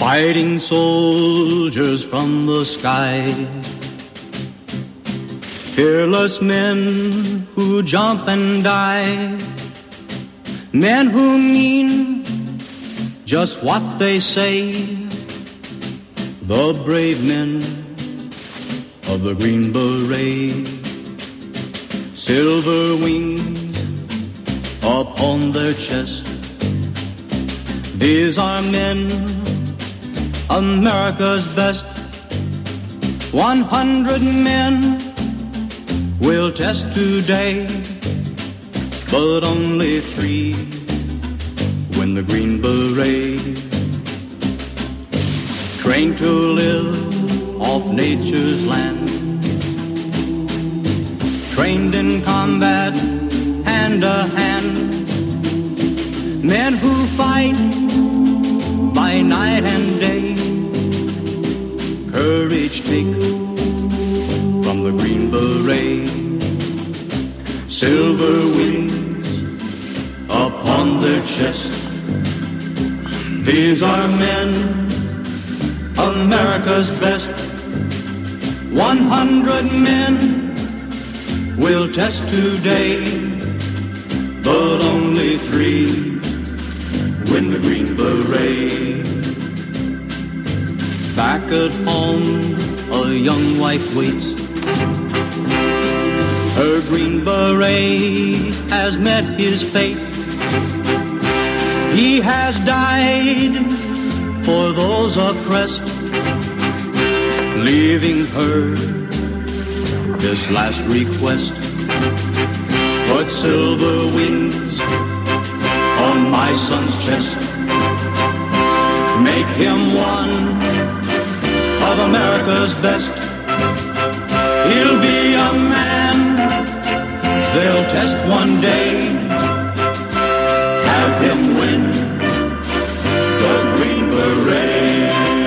fighting soldiers from the sky, fearless men who jump and die, men who mean just what they say, the brave men of the Green Beret, silver wings upon their chest. These are men, America's best. 100 men will test today, but only 3 win the Green Beret. Trained to live off nature's land, trained in combat hand to hand, men who fight by night and day, courage take from the Green Beret, silver wings upon their chest. These are men, America's best. 100 men will test today, but only 3 win the Green Beret. Back at home, a young wife waits. Her Green Beret has met his fate. He has died for those oppressed, leaving her this last request. Put silver wings on my son's chest. Make him one of America's best. He'll be a man they'll test one day. Have him win the Green Beret.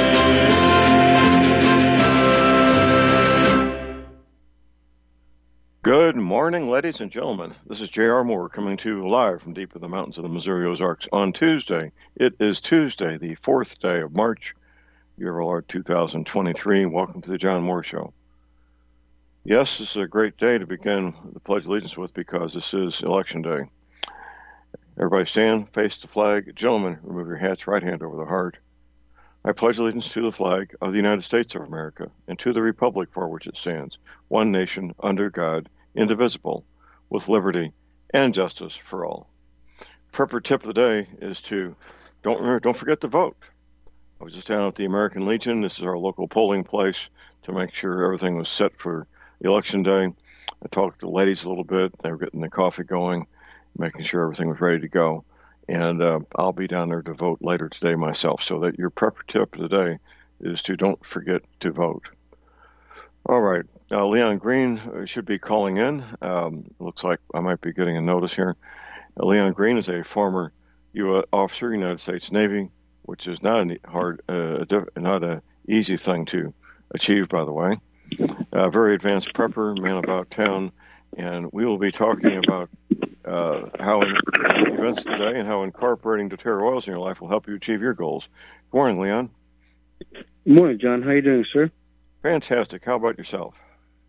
Good morning, ladies and gentlemen. This is J.R. Moore coming to you live from deep in the mountains of the Missouri Ozarks on Tuesday. It is Tuesday, the 4th day of March, year of our Lord 2023. Welcome to the John Moore Show. Yes, this is a great day to begin the Pledge of Allegiance with because this is Election Day. Everybody stand, face the flag. Gentlemen, remove your hats, right hand over the heart. I pledge allegiance to the flag of the United States of America and to the republic for which it stands, one nation, under God, indivisible, with liberty and justice for all. Prepper tip of the day is to don't forget to vote. I was just down at the American Legion. This is our local polling place to make sure everything was set for Election Day. I talked to the ladies a little bit. They were getting the coffee going, making sure everything was ready to go. And I'll be down there to vote later today myself. So that your prepper tip of the day is to don't forget to vote. All right. Leon Green should be calling in. Looks like I might be getting a notice here. Leon Green is a former officer, United States Navy, which is not not an easy thing to achieve, by the way. Very advanced prepper, man about town, and we will be talking about how events today and how incorporating doTERRA oils in your life will help you achieve your goals. Good morning, Leon. Good morning, John. How you doing, sir? Fantastic. How about yourself?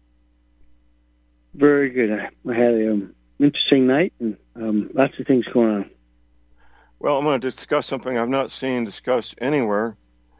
Very good. I had an interesting night and lots of things going on. Well, I'm going to discuss something I've not seen discussed anywhere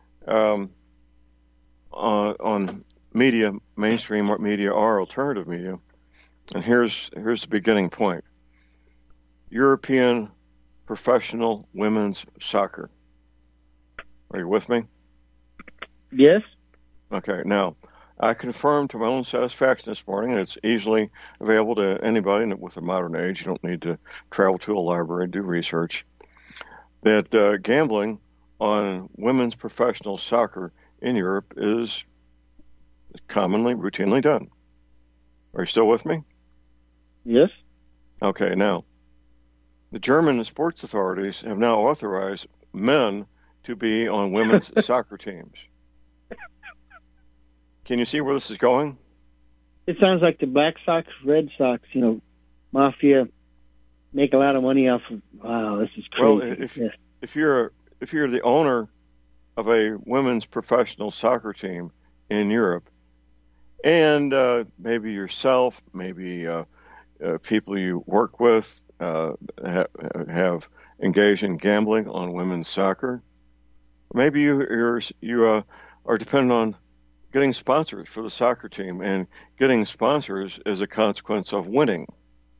on media, mainstream media or alternative media. And here's the beginning point. European professional women's soccer. Are you with me? Yes. Okay. Now, I confirmed to my own satisfaction this morning, and it's easily available to anybody with a modern age. You don't need to travel to a library and do research. That gambling on women's professional soccer in Europe is commonly, routinely done. Are you still with me? Yes. Okay, now, the German sports authorities have now authorized men to be on women's soccer teams. Can you see where this is going? It sounds like the Black Sox, Red Sox, mafia make a lot of money off of. Wow, this is crazy. Well, if you're the owner of a women's professional soccer team in Europe, and maybe yourself, maybe people you work with have engaged in gambling on women's soccer. Maybe you are dependent on getting sponsors for the soccer team, and getting sponsors is a consequence of winning.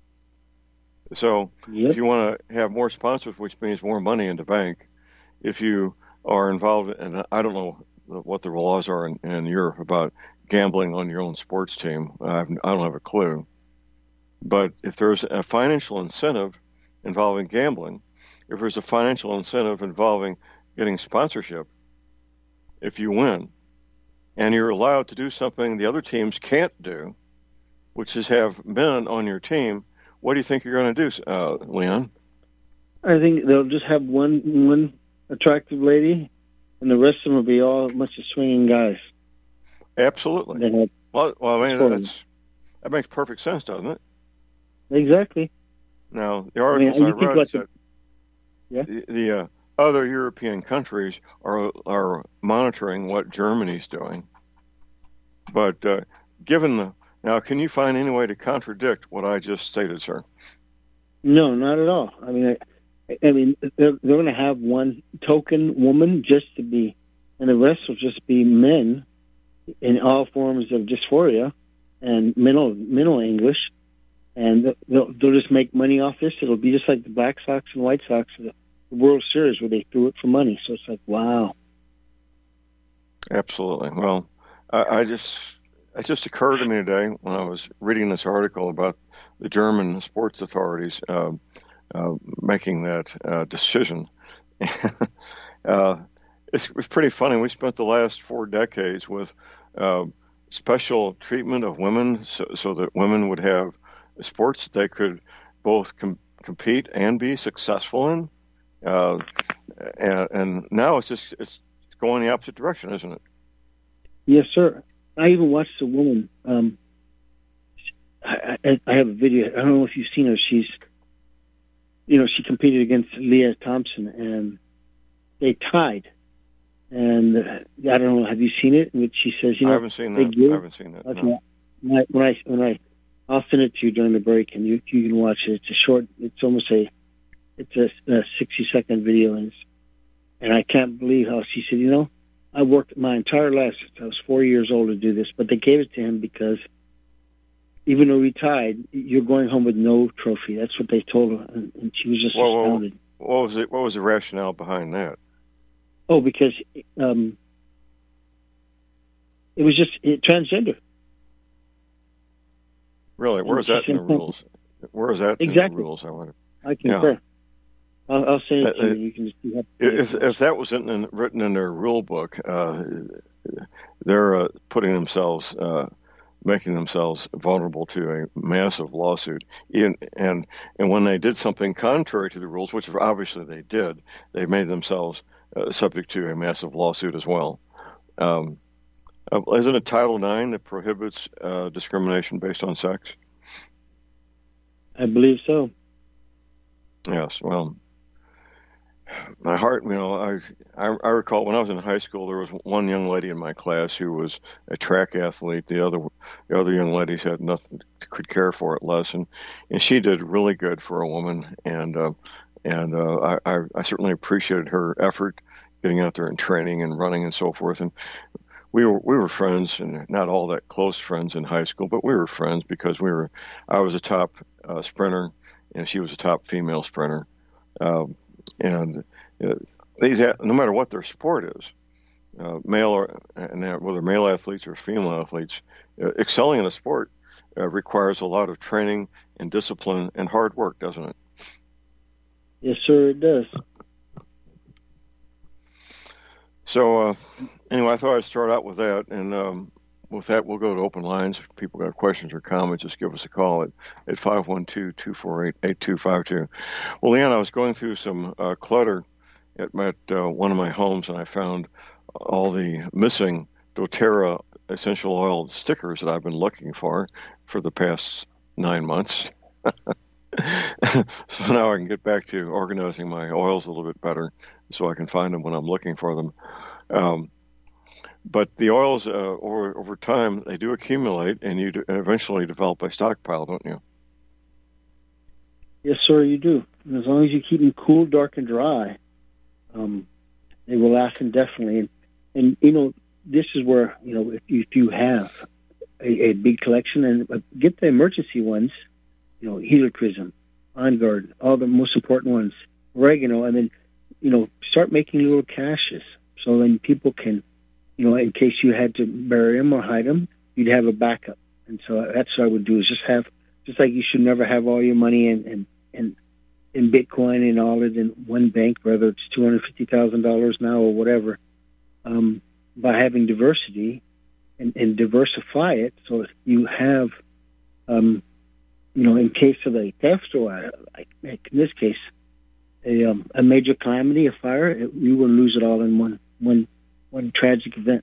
So Yep. if you want to have more sponsors, which means more money in the bank, if you are involved, and I don't know what the laws are in Europe about gambling on your own sports team. I don't have a clue. But if there's a financial incentive involving gambling, if there's a financial incentive involving getting sponsorship, if you win, and you're allowed to do something the other teams can't do, which is have men on your team, what do you think you're going to do, Leon? I think they'll just have one attractive lady, and the rest of them will be all a bunch of swinging guys. Absolutely. They have- Well, I mean, that makes perfect sense, doesn't it? Exactly. Now, the articles you I think read like said Yeah. the other European countries are monitoring what Germany's doing. But now, can you find any way to contradict what I just stated, sir? No, not at all. I mean, they're going to have one token woman just to be, and the rest will just be men in all forms of dysphoria and mental anguish, and they'll just make money off this. It'll be just like the Black Sox and White Sox, the World Series, where they threw it for money. So it's like, wow. Absolutely. Well, it just occurred to me today when I was reading this article about the German sports authorities making that decision. It was pretty funny. We spent the last 4 decades with special treatment of women so that women would have sports that they could both compete and be successful in. And now it's going the opposite direction, isn't it? Yes, sir. I even watched a woman. I have a video. I don't know if you've seen her. She competed against Leah Thompson, and they tied. And I don't know. Have you seen it? In which she says, I haven't seen that. I haven't seen that. Okay. No. When I'll send it to you during the break, and you can watch it. It's a short. It's almost a 60-second video, and I can't believe how she said, I worked my entire life since I was 4 years old to do this, but they gave it to him because even though he tied, you're going home with no trophy. That's what they told her, and she was just astounded. What was the rationale behind that? Oh, because it was just transgender. Really? Where is that in the rules? Where is that Exactly. in the rules? I concur. Yeah. I'll send it to you. You can just see If that was written in their rule book, they're making themselves vulnerable to a massive lawsuit. And when they did something contrary to the rules, which obviously they did, they made themselves subject to a massive lawsuit as well. Isn't it Title IX that prohibits discrimination based on sex? I believe so. Yes. Well, my heart, I recall when I was in high school, there was one young lady in my class who was a track athlete. The other young ladies had nothing, could care for it less, and she did really good for a woman. And I certainly appreciated her effort getting out there and training and running and so forth. And we were friends, and not all that close friends in high school, but we were friends because I was a top sprinter, and she was a top female sprinter. And these, no matter what their sport is, whether male athletes or female athletes, excelling in a sport requires a lot of training and discipline and hard work, doesn't it? Yes, sir, it does. So, anyway, I thought I'd start out with that, and with that, we'll go to open lines. If people got questions or comments, just give us a call at 512-248-8252. Well, Leon, I was going through some clutter at one of my homes, and I found all the missing doTERRA essential oil stickers that I've been looking for the past 9 months. So now I can get back to organizing my oils a little bit better so I can find them when I'm looking for them. Um, but the oils, over time, they do accumulate, and you eventually develop a stockpile, don't you? Yes, sir, you do. And as long as you keep them cool, dark, and dry, they will last indefinitely. And this is where, if you have a big collection, and get the emergency ones, helichrysum, on guard, all the most important ones, oregano, and then, start making little caches. So then people can, in case you had to bury them or hide them, you'd have a backup. And so that's what I would do, is just like you should never have all your money in Bitcoin and all it in one bank, whether it's $250,000 now or whatever, by having diversity and diversify it, so if you have, in case of a theft or, like in this case, a major calamity, a fire, you will lose it all in one tragic event.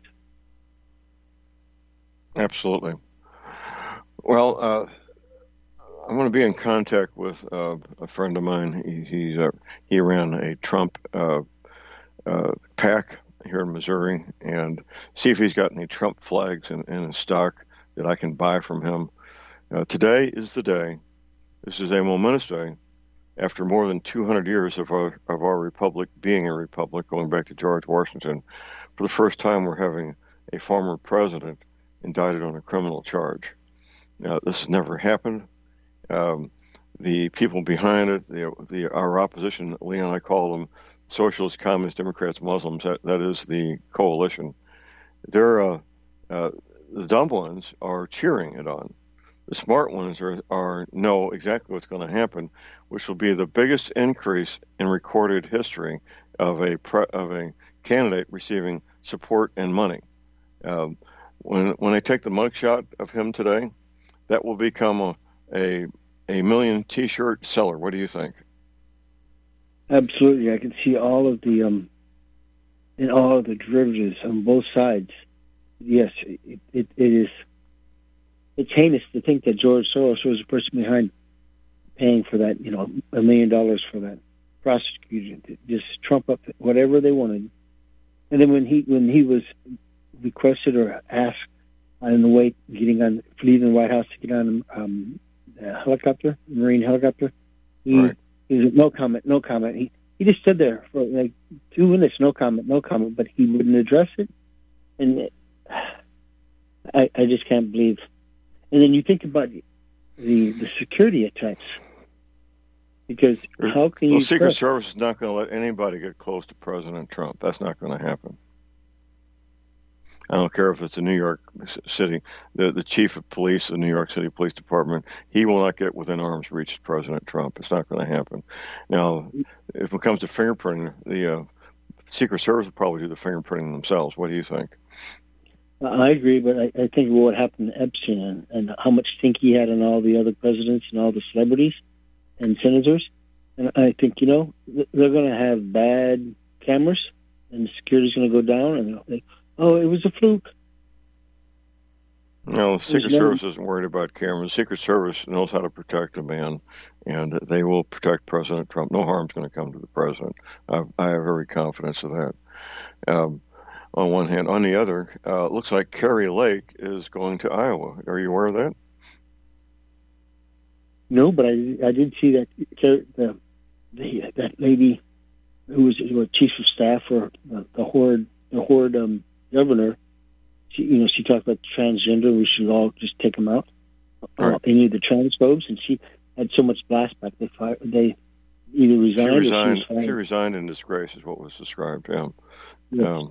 Absolutely. Well, I'm going to be in contact with a friend of mine. He ran a Trump PAC here in Missouri, and see if he's got any Trump flags in his stock that I can buy from him. Today is the day. This is a momentous day. After more than 200 years of our republic being a republic, going back to George Washington, for the first time we're having a former president indicted on a criminal charge. Now, this has never happened. The people behind it, our opposition, Leon, I call them socialists, communists, Democrats, Muslims. That is the coalition. The dumb ones are cheering it on. The smart ones are know exactly what's going to happen, which will be the biggest increase in recorded history of a candidate receiving support and money. When they take the mugshot of him today, that will become a million T-shirt seller. What do you think? Absolutely, I can see all of the and all of the derivatives on both sides. Yes, it is. It's heinous to think that George Soros was the person behind paying for that, $1 million for that prosecution to just trump up whatever they wanted. And then when he was requested or asked on the way leaving the White House to get on a helicopter, Marine helicopter, he was no comment. He just stood there for like 2 minutes, no comment, but he wouldn't address it. And I just can't believe. And then you think about the security attacks, because how can you? The Secret Service is not going to let anybody get close to President Trump. That's not going to happen. I don't care if it's in New York City, the chief of police of the New York City Police Department, he will not get within arm's reach of President Trump. It's not going to happen. Now, if it comes to fingerprinting, the Secret Service will probably do the fingerprinting themselves. What do you think? I agree, but I think what happened to Epstein and how much stink he had on all the other presidents and all the celebrities and senators, and I think, they're going to have bad cameras and security's going to go down, and they'll think, oh, it was a fluke. No, the Secret Service isn't worried about cameras. The Secret Service knows how to protect a man, and they will protect President Trump. No harm's going to come to the president. I have every confidence of that. On one hand. On the other, it looks like Kari Lake is going to Iowa. Are you aware of that? No, but I did see that that lady who was chief of staff for the Horde governor. She talked about transgender. We should all just take them out. Right. Any of the transphobes, and she had so much blastback. They either resigned. She resigned in disgrace, is what was described. Yeah. Yes.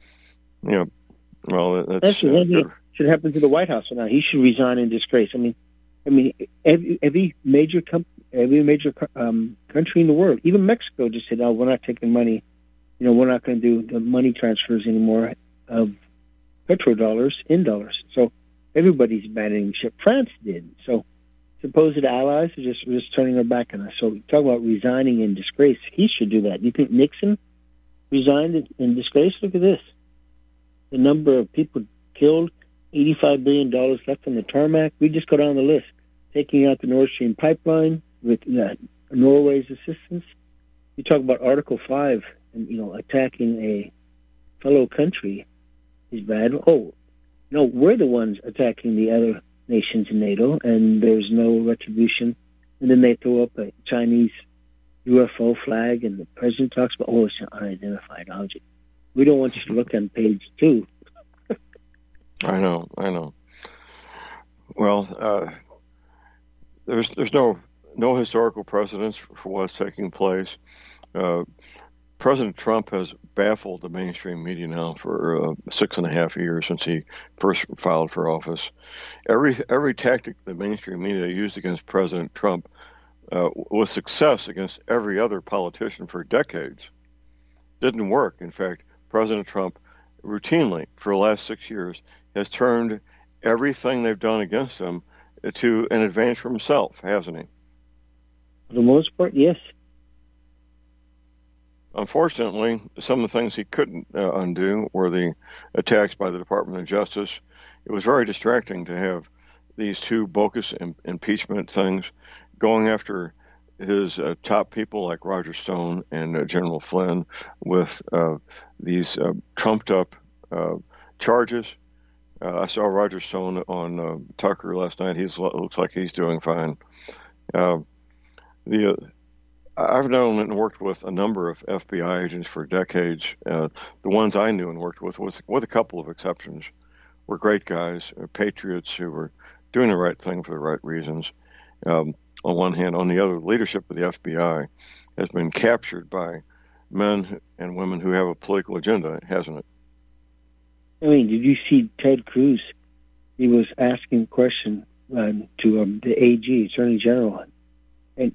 Well, that's what should happen to the White House now. He should resign in disgrace. I mean, every major country in the world, even Mexico, just said, "Oh, we're not taking money. We're not going to do the money transfers anymore of petrodollars in dollars." So everybody's abandoning ship. France did. So supposed allies are just turning their back on us. So talk about resigning in disgrace. He should do that. Do you think Nixon resigned in disgrace? Look at this. The number of people killed, $85 billion left on the tarmac. We just go down the list. Taking out the Nord Stream pipeline with Norway's assistance. You talk about Article 5 and, attacking a fellow country is bad. Oh, no, we're the ones attacking the other nations in NATO, and there's no retribution. And then they throw up a Chinese UFO flag, and the president talks about, it's an unidentified object. We don't want you to look on page 2. I know. Well, there's no historical precedence for what's taking place. President Trump has baffled the mainstream media now for 6.5 years since he first filed for office. Every tactic the mainstream media used against President Trump with success against every other politician for decades didn't work. In fact, President Trump routinely for the last 6 years has turned everything they've done against him to an advantage for himself, hasn't he? For the most part, yes. Unfortunately, some of the things he couldn't undo were the attacks by the Department of Justice. It was very distracting to have these two bogus impeachment things going after his top people like Roger Stone and General Flynn with these trumped-up charges. I saw Roger Stone on Tucker last night. Looks like he's doing fine. I've known and worked with a number of FBI agents for decades. The ones I knew and worked with a couple of exceptions, were great guys, patriots who were doing the right thing for the right reasons. On one hand, on the other, leadership of the FBI has been captured by men and women who have a political agenda, hasn't it? I mean, did you see Ted Cruz? He was asking a question to the AG, Attorney General, and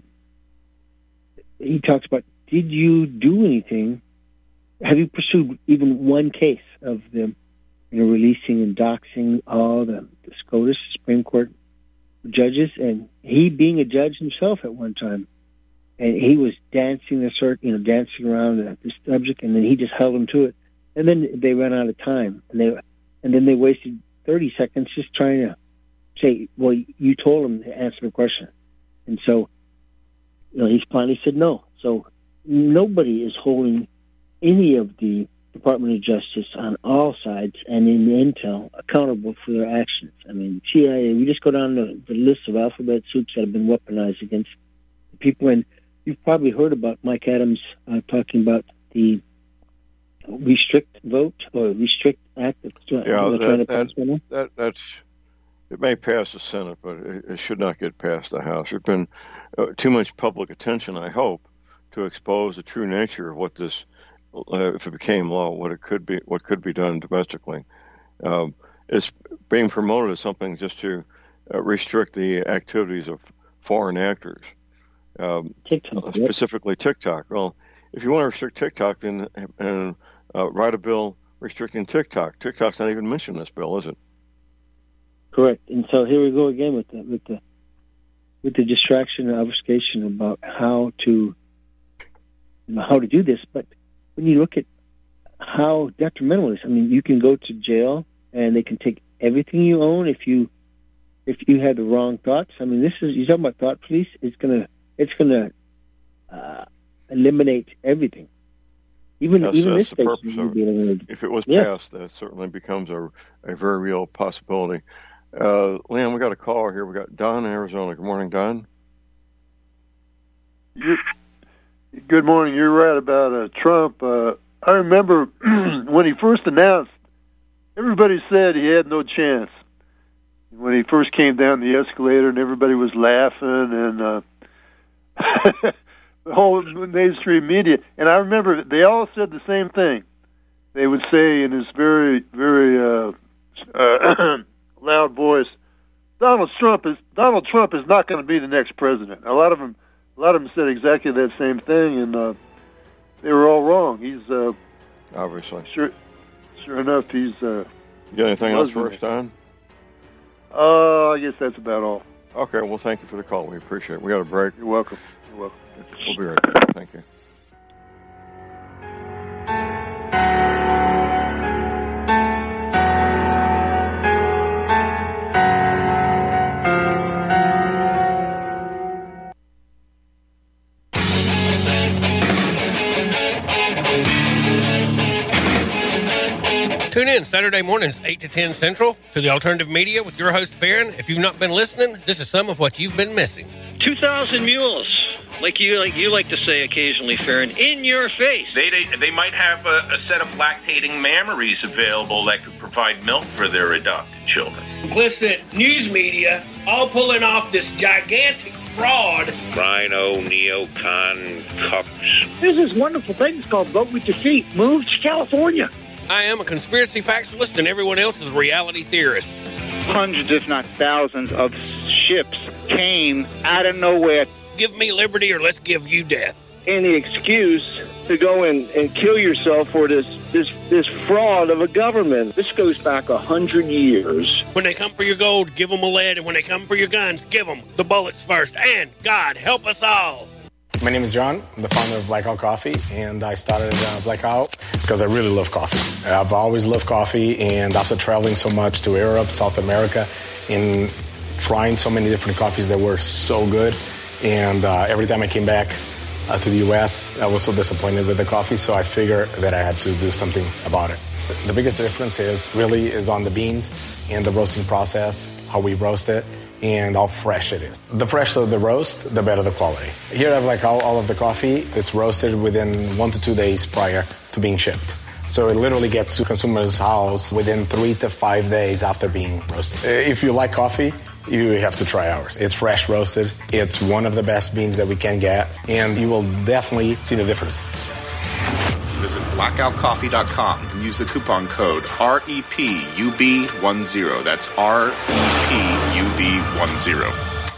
he talks about, did you do anything? Have you pursued even one case of them, releasing and doxing all the SCOTUS Supreme Court judges, and he being a judge himself at one time, and he was dancing around this subject, and then he just held him to it, and then they ran out of time, and then they wasted 30 seconds just trying to say, well, you told him to answer the question, and so he finally said no. So nobody is holding any of the Department of Justice on all sides and in the intel accountable for their actions. I mean, CIA, we just go down the list of alphabet soups that have been weaponized against people. And you've probably heard about Mike Adams talking about the restrict vote or restrict act. It may pass the Senate, but it should not get past the House. There's been too much public attention, I hope, to expose the true nature of what this, if it became law, what could be done domestically. It's being promoted as something just to restrict the activities of foreign actors, TikTok, specifically TikTok. Well, if you want to restrict TikTok, then write a bill restricting TikTok. TikTok's not even mentioned in this bill, is it? Correct. And so here we go again with the distraction and obfuscation about how to do this. But when you look at how detrimental it is, I mean, you can go to jail and they can take everything you own if you have the wrong thoughts. I mean, you're talking about thought police. It's gonna eliminate everything. Even this the purpose of it. If it was passed, that certainly becomes a very real possibility. Liam, we got a caller here. We got Don in Arizona. Good morning, Don. Good morning. You're right about Trump. I remember when he first announced, everybody said he had no chance. When he first came down the escalator and everybody was laughing and the whole mainstream media. And I remember they all said the same thing. They would say in this very, very loud voice, Donald Trump is not going to be the next president. A lot of them said exactly that same thing, and they were all wrong. He's obviously sure enough. He's. You got anything else for us, Don? I guess that's about all. Okay. Well, thank you for the call. We appreciate it. We got a break. You're welcome. We'll be right back. Thank you. Tune in Saturday mornings, 8 to 10 Central, to the Alternative Media with your host, Farron. If you've not been listening, this is some of what you've been missing. 2,000 mules, like you like to say occasionally, Farron, in your face. They might have a set of lactating mammaries available that could provide milk for their adopted children. Complicit news media all pulling off this gigantic fraud. Rhino, neocon, cucks. There's this wonderful thing. It's called Vote with Your Feet. Move to California. I am a conspiracy factualist, and everyone else is a reality theorist. Hundreds, if not thousands, of ships came out of nowhere. Give me liberty or let's give you death. Any excuse to go and kill yourself for this fraud of a government. This goes back 100 years. When they come for your gold, give them a lead, and when they come for your guns, give them the bullets first. And God help us all. My name is John. I'm the founder of Blackout Coffee, and I started Blackout because I really love coffee. I've always loved coffee, and after traveling so much to Europe, South America, and trying so many different coffees that were so good, and every time I came back to the U.S., I was so disappointed with the coffee, so I figured that I had to do something about it. The biggest difference is on the beans and the roasting process, how we roast it, and how fresh it is. The fresher the roast, the better the quality. Here I have all of the coffee. It's roasted within 1 to 2 days prior to being shipped. So it literally gets to consumer's house within 3 to 5 days after being roasted. If you like coffee, you have to try ours. It's fresh roasted. It's one of the best beans that we can get, and you will definitely see the difference. Visit blackoutcoffee.com and use the coupon code REPUB10. That's REPUB10.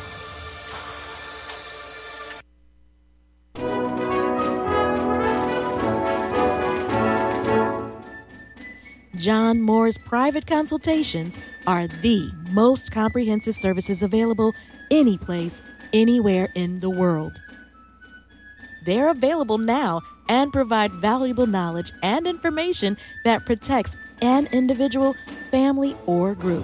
John Moore's private consultations are the most comprehensive services available any place, anywhere in the world. They're available now and provide valuable knowledge and information that protects an individual, family, or group.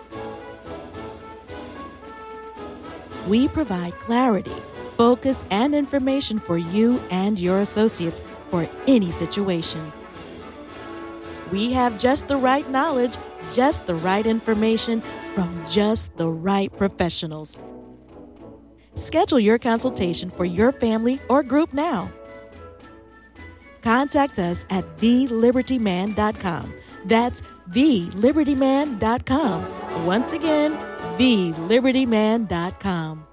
We provide clarity, focus, and information for you and your associates for any situation. We have just the right knowledge, just the right information from just the right professionals. Schedule your consultation for your family or group now. Contact us at thelibertyman.com. That's thelibertyman.com. Once again, thelibertyman.com.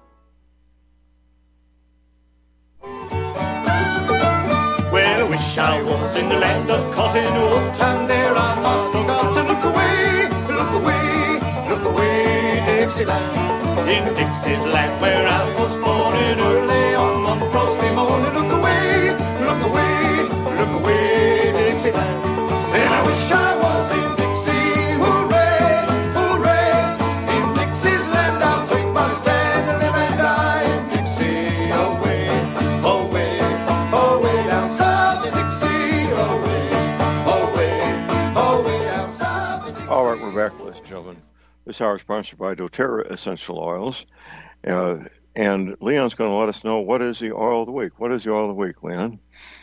Well, I wish I was in the land of cotton wool, and there I forgot to look away, Dixieland. In Dixie's land where I was born, and early on one frosty morning, look away, Dixieland. And I wish I was in Dixie, hooray, hooray. In Dixie's land I'll take my stand and live and die in Dixie, away, away, away down south in Dixie, away, away, away down south in Dixie. All right, we're back, ladies and gentlemen. This hour is sponsored by doTERRA Essential Oils. And Leon's going to let us know what is the oil of the week. What is the oil of the week, Leon?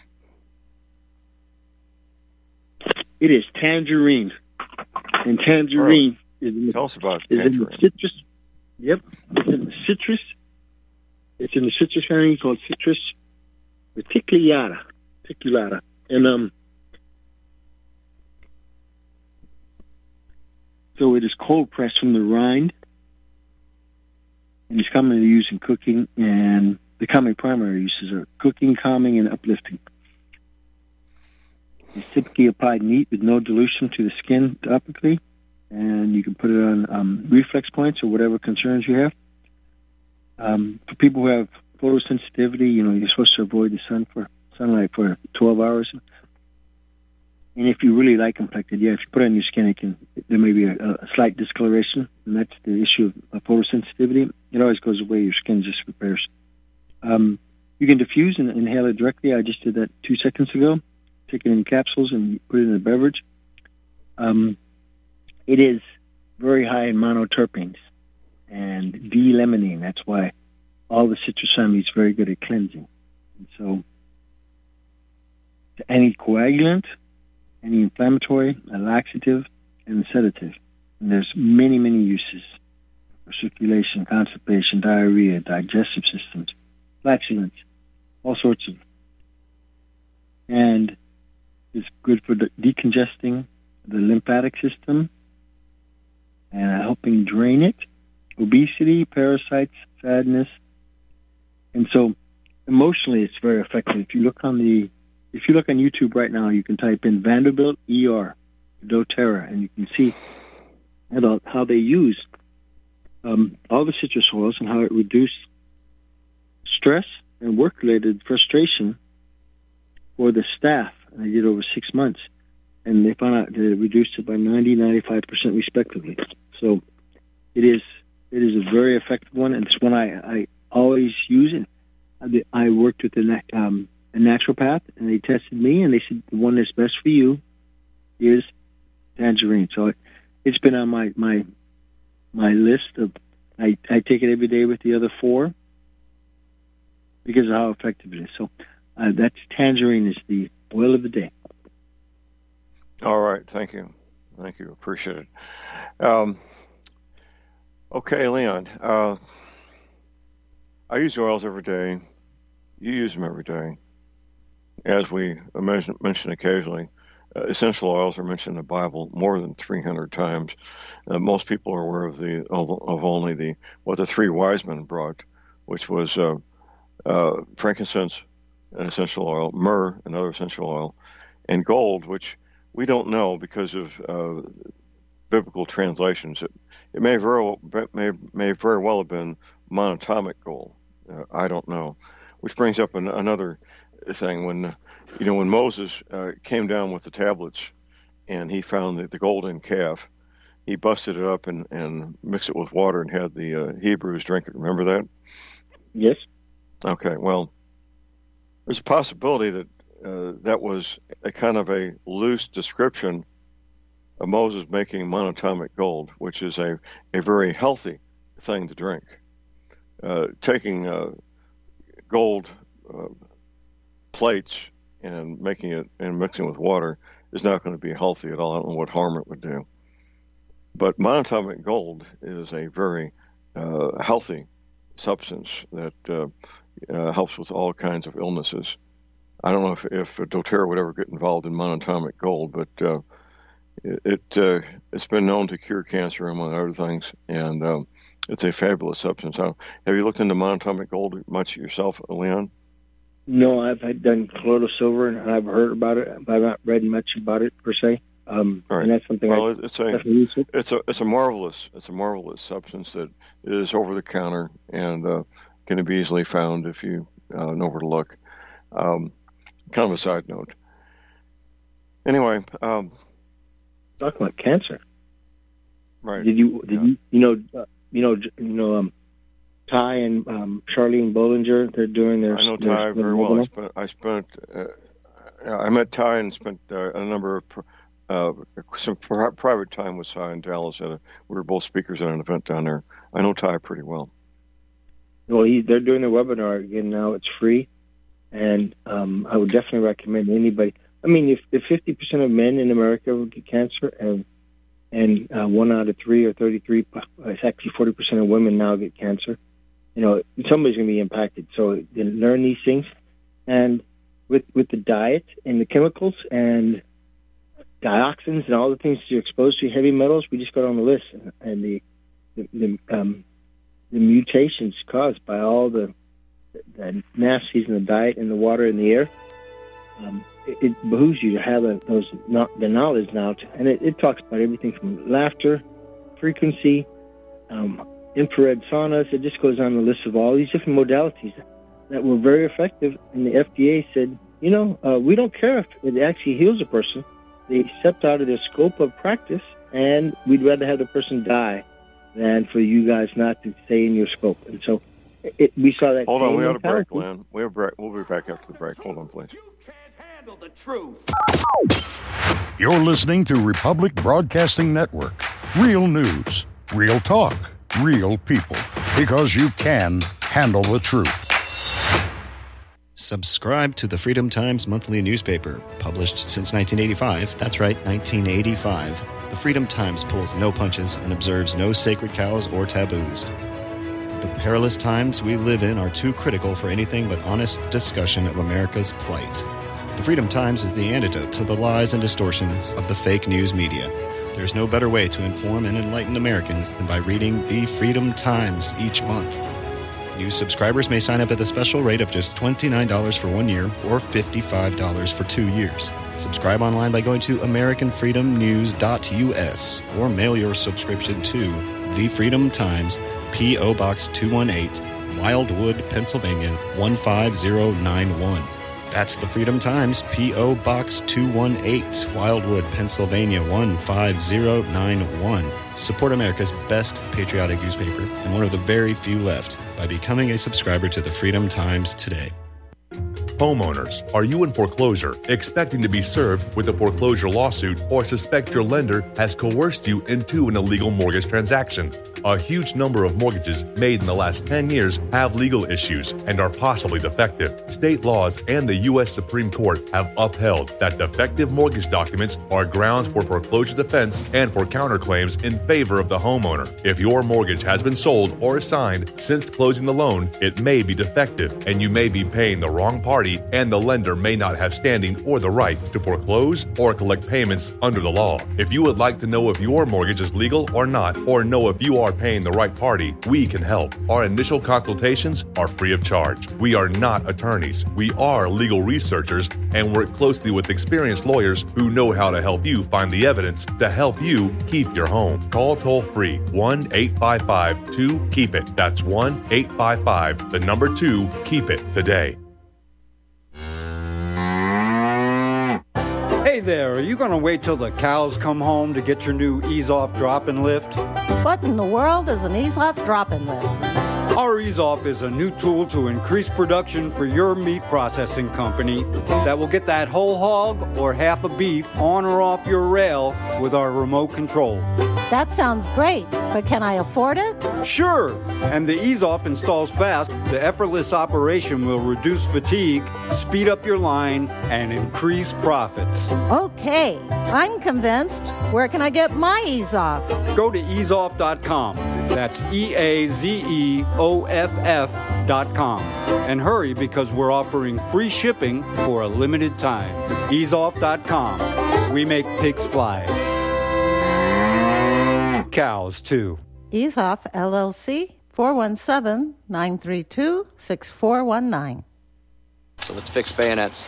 It is tangerine. And tangerine Tell us about is tangerine. in the citrus. Yep. It's in the citrus. It's in the citrus family called Citrus reticulata. And so it is cold pressed from the rind, and it's commonly used in cooking, and the common primary uses are cooking, calming, and uplifting. It's typically applied neat with no dilution to the skin topically, and you can put it on reflex points or whatever concerns you have. For people who have photosensitivity, you're supposed to avoid the sunlight for 12 hours. And if you really like complected, if you put it on your skin, there may be a slight discoloration, and that's the issue of photosensitivity. It always goes away. Your skin just repairs. You can diffuse and inhale it directly. I just did that 2 seconds ago. Take it in capsules and put it in a beverage. It is very high in monoterpenes and D-limonene. That's why all the citrus family is very good at cleansing. And so, anticoagulant, anti-inflammatory, a laxative, and a sedative. And there's many, many uses for circulation, constipation, diarrhea, digestive systems, flatulence, all sorts of. And it's good for decongesting the lymphatic system and helping drain it, obesity, parasites, sadness. And so emotionally it's very effective. If you look on YouTube right now, you can type in Vanderbilt ER, doTERRA, and you can see how they use all the citrus oils and how it reduced stress and work-related frustration for the staff. And they did over 6 months. And they found out that it reduced it by 90-95% respectively. So it is a very effective one, and it's one I always use it. I worked with a naturopath, and they tested me, and they said the one that's best for you is tangerine. So it's been on my list of. I take it every day with the other 4 because of how effective it is. So that's tangerine is the oil of the day. All right, thank you, appreciate it. Okay, Leon, I use oils every day. You use them every day. As we mention occasionally, essential oils are mentioned in the Bible more than 300 times. Most people are aware of only what the 3 wise men brought, which was frankincense, an essential oil, myrrh, another essential oil, and gold, which we don't know because of biblical translations. It may very well have been monatomic gold. I don't know. Which brings up another thing. When Moses came down with the tablets and he found the golden calf, he busted it up and mixed it with water and had the Hebrews drink it. Remember that? Yes. Okay. Well, there's a possibility that that was a kind of a loose description of Moses making monatomic gold, which is a very healthy thing to drink. Taking gold plates and making it and mixing it with water is not going to be healthy at all. I don't know what harm it would do. But monatomic gold is a very healthy substance that helps with all kinds of illnesses. I don't know if doTERRA would ever get involved in monatomic gold, but it's been known to cure cancer, among other things, and it's a fabulous substance. Have you looked into monatomic gold much yourself, Leon? No, I've done colloidal silver, and I've heard about it, but I've not read much about it per se. Right. And that's something. Well, it's a marvelous substance that is over the counter and can be easily found if you know where to look. Kind of a side note. Anyway, talking about cancer. Right. Did you Ty and Charlene Bollinger? They're doing their. I know Ty very well. I met Ty and spent a number of some private time with Ty in Dallas. We were both speakers at an event down there. I know Ty pretty well. Well, they're doing a webinar again now. It's free, and I would definitely recommend anybody. I mean, if 50% of men in America would get cancer, and 1 out of 3 or 33, it's actually 40% of women now get cancer. Somebody's going to be impacted. So learn these things, and with the diet and the chemicals and dioxins and all the things that you're exposed to, heavy metals, we just got on the list, and the mutations caused by all the nasties in the diet and the water and the air. It behooves you to have the knowledge now, and it talks about everything from laughter, frequency, infrared saunas. It just goes on the list of all these different modalities that were very effective. And the FDA said, we don't care if it actually heals a person. They stepped out of their scope of practice, and we'd rather have the person die than for you guys not to stay in your scope. And so we saw that. Hold on, we have a break, Glenn. We'll be back after the break. Hold on, please. The truth. You're listening to Republic Broadcasting Network. Real news, real talk, real people. Because you can handle the truth. Subscribe to the Freedom Times monthly newspaper, published since 1985. That's right, 1985. The Freedom Times pulls no punches and observes no sacred cows or taboos. The perilous times we live in are too critical for anything but honest discussion of America's plight. The Freedom Times is the antidote to the lies and distortions of the fake news media. There's no better way to inform and enlighten Americans than by reading the Freedom Times each month. New subscribers may sign up at the special rate of just $29 for 1 year or $55 for 2 years. Subscribe online by going to AmericanFreedomNews.us or mail your subscription to The Freedom Times, P.O. Box 218, Wildwood, Pennsylvania 15091. That's the Freedom Times, P.O. Box 218, Wildwood, Pennsylvania 15091. Support America's best patriotic newspaper and one of the very few left by becoming a subscriber to the Freedom Times today. Homeowners, are you in foreclosure, expecting to be served with a foreclosure lawsuit, or suspect your lender has coerced you into an illegal mortgage transaction? A huge number of mortgages made in the last 10 years have legal issues and are possibly defective. State laws and the U.S. Supreme Court have upheld that defective mortgage documents are grounds for foreclosure defense and for counterclaims in favor of the homeowner. If your mortgage has been sold or assigned since closing the loan, it may be defective and you may be paying the wrong party, and the lender may not have standing or the right to foreclose or collect payments under the law. If you would like to know if your mortgage is legal or not, or know if you are paying the right party, we can help. Our initial consultations are free of charge. We are not attorneys. We are legal researchers and work closely with experienced lawyers who know how to help you find the evidence to help you keep your home. Call toll-free 1-855-2-KEEP-IT. That's 1-855-2-KEEP-IT today. Hey there, are you going to wait till the cows come home to get your new Ease-Off Drop-and Lift? What in the world is an Ease-Off Drop-and Lift? Our Ease-Off is a new tool to increase production for your meat processing company that will get that whole hog or half a beef on or off your rail with our remote control. That sounds great, but can I afford it? Sure, and the Ease-Off installs fast. The effortless operation will reduce fatigue, speed up your line, and increase profits. Okay, I'm convinced. Where can I get my Ease-Off? Go to easeoff.com. That's EAZEOFF.com. And hurry, because we're offering free shipping for a limited time. Easeoff.com. We make pigs fly. Cows, too. Ease-Off, LLC, 417-932-6419. So let's fix bayonets.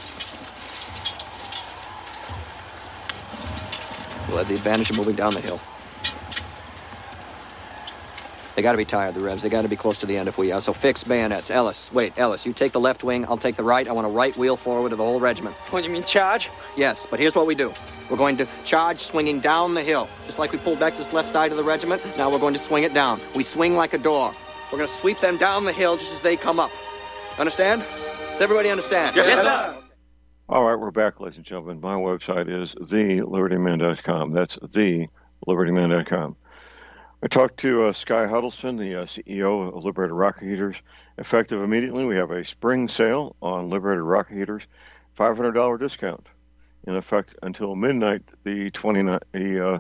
We'll have the advantage of moving down the hill. They got to be tired, the Revs. They got to be close to the end if we are. So fix bayonets. Ellis, you take the left wing, I'll take the right. I want a right wheel forward of the whole regiment. What, you mean charge? Yes, but here's what we do. We're going to charge swinging down the hill. Just like we pulled back to this left side of the regiment, now we're going to swing it down. We swing like a door. We're going to sweep them down the hill just as they come up. Understand? Does everybody understand? Yes, sir. All right, we're back, ladies and gentlemen. My website is thelibertyman.com. That's thelibertyman.com. I talked to Sky Huddleston, the CEO of Liberated Rocket Heaters. Effective immediately, we have a spring sale on Liberated Rocket Heaters, $500 discount in effect until midnight the 30th.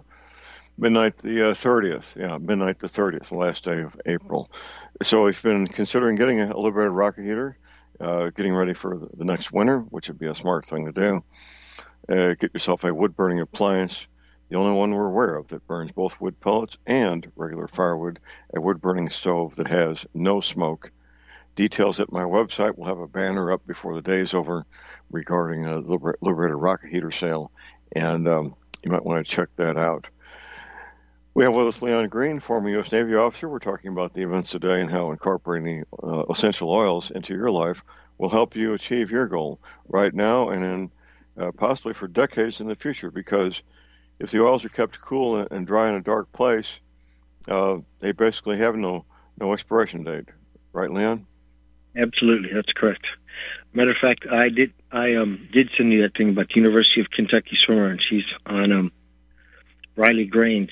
Yeah, midnight the 30th, the last day of April. So if you've been considering getting a Liberated Rocket Heater, getting ready for the next winter, which would be a smart thing to do, get yourself a wood-burning appliance. The only one we're aware of that burns both wood pellets and regular firewood, a wood-burning stove that has no smoke. Details at my website. We'll have a banner up before the day is over regarding a Liberated Rocket Heater sale, and you might want to check that out. We have with us Leon Green, former U.S. Navy officer. We're talking about the events today and how incorporating essential oils into your life will help you achieve your goal right now and in possibly for decades in the future, because if the oils are kept cool and dry in a dark place, they basically have no expiration date. Right, Leon? Absolutely, that's correct. Matter of fact, I did send you that thing about the University of Kentucky swimmer, and she's on Riley Gaines.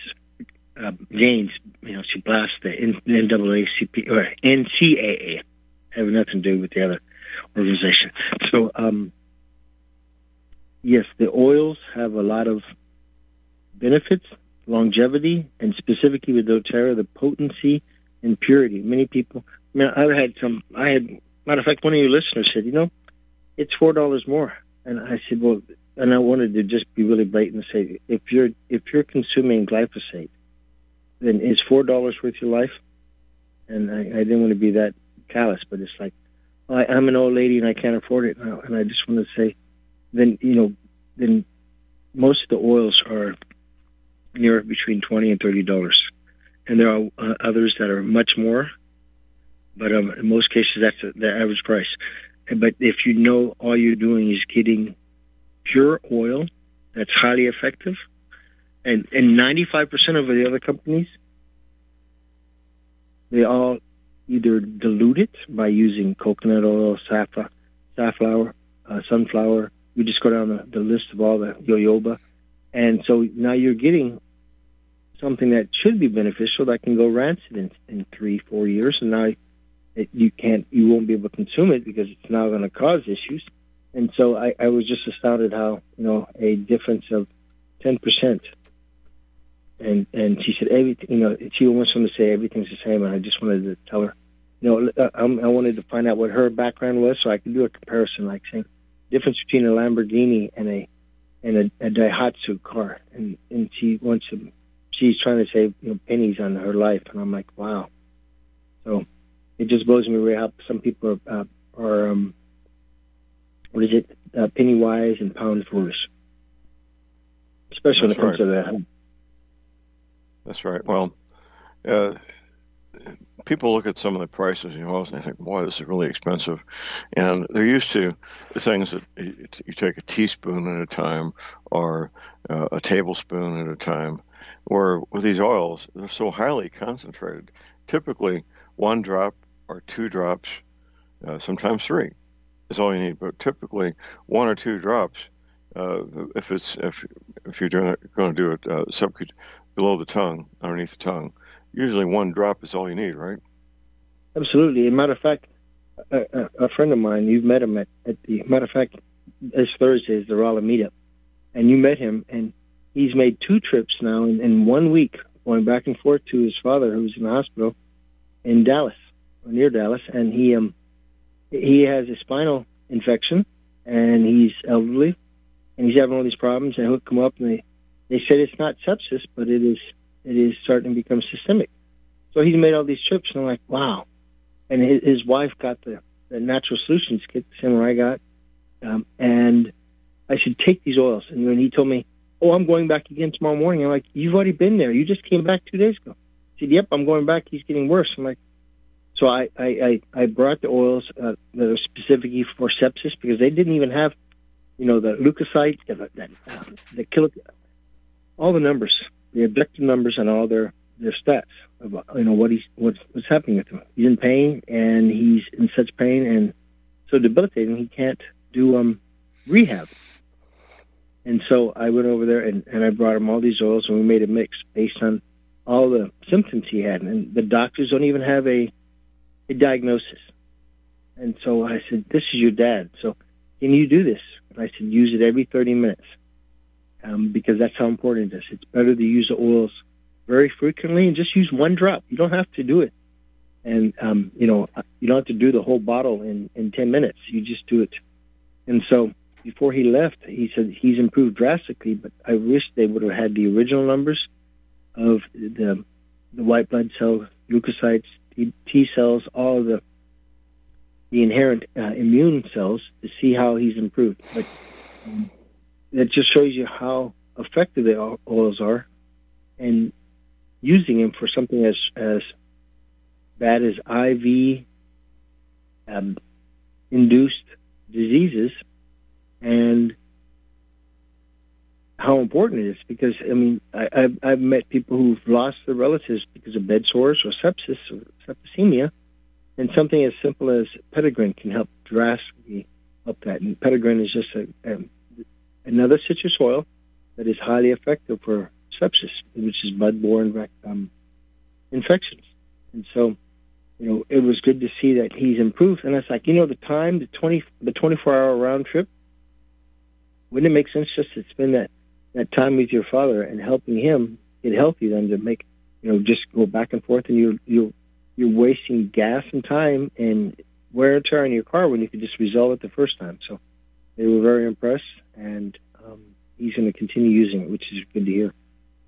She blasts the NAACP or NCAA, having nothing to do with the other organization. So, yes, the oils have a lot of benefits, longevity, and specifically with doTERRA, the potency and purity. Many people, matter of fact, one of your listeners said, it's $4 more. And I said, well, and I wanted to just be really blatant and say, if you're consuming glyphosate, then is $4 worth your life? And I didn't want to be that callous, but it's like, I'm an old lady and I can't afford it now. And I just want to say, then most of the oils are near between $20 and $30. And there are others that are much more, but in most cases, that's the average price. But if you know all you're doing is getting pure oil that's highly effective, and 95% of the other companies, they all either dilute it by using coconut oil, safflower, sunflower. We just go down the list of all the jojoba. And so now you're getting something that should be beneficial that can go rancid in 3-4 years, and now you won't be able to consume it because it's now going to cause issues. And so I was just astounded how, a difference of 10%. And she said everything, she wants them to say everything's the same, and I just wanted to tell her, I wanted to find out what her background was so I could do a comparison, like saying difference between a Lamborghini and a Daihatsu car. And she's trying to save, pennies on her life. And I'm like, wow. So it just blows me away how some people are penny wise and pound foolish, especially when it comes to that. That's right. Well, people look at some of the prices, and they think, boy, this is really expensive. And they're used to the things that you take a teaspoon at a time or a tablespoon at a time. Or with these oils, they're so highly concentrated. Typically, 1 drop or 2 drops, sometimes 3 is all you need. But typically, 1 or 2 drops, if you're going to do it below the tongue, underneath the tongue, usually 1 drop is all you need, right? Absolutely. As a matter of fact, a friend of mine, you've met him at the matter of fact, this Thursday is the Raleigh meetup, and you met him, and he's made 2 trips now in 1 week, going back and forth to his father, who's in the hospital in Dallas, or near Dallas, and he has a spinal infection, and he's elderly, and he's having all these problems. They hook him up, and they said it's not sepsis, but it is starting to become systemic. So he's made all these trips, and I'm like, wow. And his wife got the Natural Solutions kit, the same one I got, and I said, take these oils. And when he told me, oh, I'm going back again tomorrow morning, I'm like, you've already been there. You just came back 2 days ago. He said, yep, I'm going back. He's getting worse. I'm like, so I brought the oils that are specifically for sepsis because they didn't even have, the leukocyte, the kilo, all the numbers, the objective numbers, and all their stats about what's happening with him. He's in pain, and he's in such pain and so debilitating he can't do rehab. And so I went over there and I brought him all these oils, and we made a mix based on all the symptoms he had. And the doctors don't even have a diagnosis. And so I said, this is your dad, so can you do this? And I said, use it every 30 minutes because that's how important it is. It's better to use the oils very frequently and just use 1 drop. You don't have to do it. And, you don't have to do the whole bottle in 10 minutes. You just do it. And so before he left, he said he's improved drastically, but I wish they would have had the original numbers of the white blood cells, leukocytes, T cells, all of the inherent immune cells to see how he's improved. But that just shows you how effective the oils are, and using them for something as bad as IV induced diseases, and how important it is. Because I've met people who've lost their relatives because of bed sores or sepsis or septicemia, and something as simple as Petitgrin can help drastically help that. And Petitgrin is just another citrus oil that is highly effective for sepsis, which is blood-borne infections. And so, it was good to see that he's improved. And it's like, the 24-hour round trip, wouldn't it make sense just to spend that time with your father and helping him get healthy than to make, just go back and forth, and you're wasting gas and time and wear and tear on your car when you could just resolve it the first time. So they were very impressed, and he's going to continue using it, which is good to hear.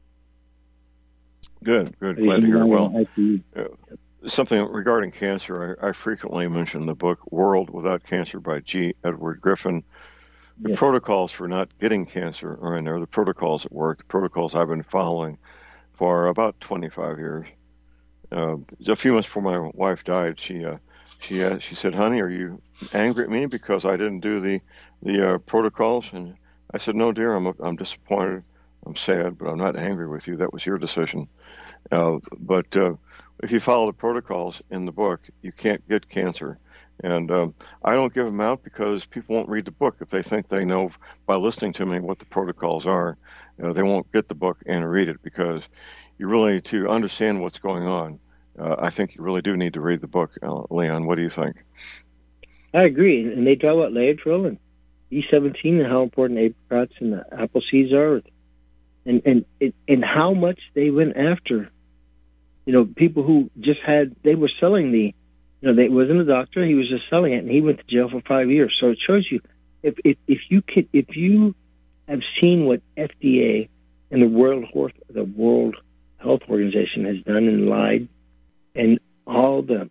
Good. Glad to hear. Well, something regarding cancer, I frequently mention the book World Without Cancer by G. Edward Griffin. The protocols for not getting cancer are in there, the protocols at work, the protocols I've been following for about 25 years. A few months before my wife died, she said, "Honey, are you angry at me because I didn't do the protocols?" And I said, "No, dear, I'm disappointed. I'm sad, but I'm not angry with you. That was your decision. But if you follow the protocols in the book, you can't get cancer." And I don't give them out because people won't read the book. If they think they know by listening to me what the protocols are, they won't get the book and read it, because you really, to understand what's going on, I think you really do need to read the book. Leon, what do you think? I agree. And they talk about Laetrile and E17 and how important apricots and the apple seeds are, and how much they went after, people who just they were selling they wasn't a doctor, he was just selling it, and he went to jail for 5 years. So it shows you, if you have seen what FDA and the World Health Organization has done and lied, and all the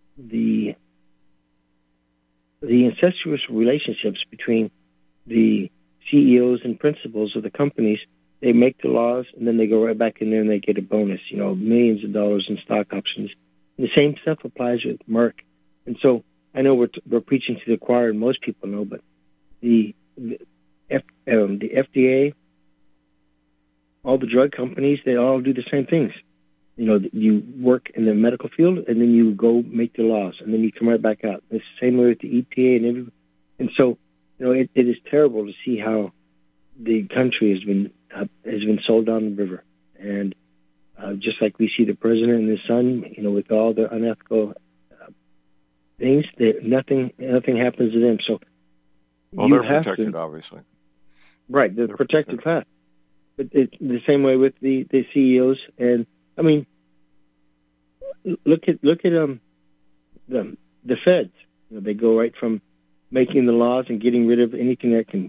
incestuous relationships between the CEOs and principals of the companies, they make the laws and then they go right back in there and they get a bonus, millions of dollars in stock options. And the same stuff applies with Merck. And so I know we're preaching to the choir, and most people know, but the FDA, all the drug companies, they all do the same things. You work in the medical field, and then you go make the laws, and then you come right back out. It's the same way with the EPA and everything. And so, it is terrible to see how the country has been sold down the river. And just like we see the president and his son, with all the unethical things, nothing happens to them. So, they're protected, obviously. Right, they're protected class. But it's the same way with the CEOs. And I mean, look at the feds. They go right from making the laws and getting rid of anything that can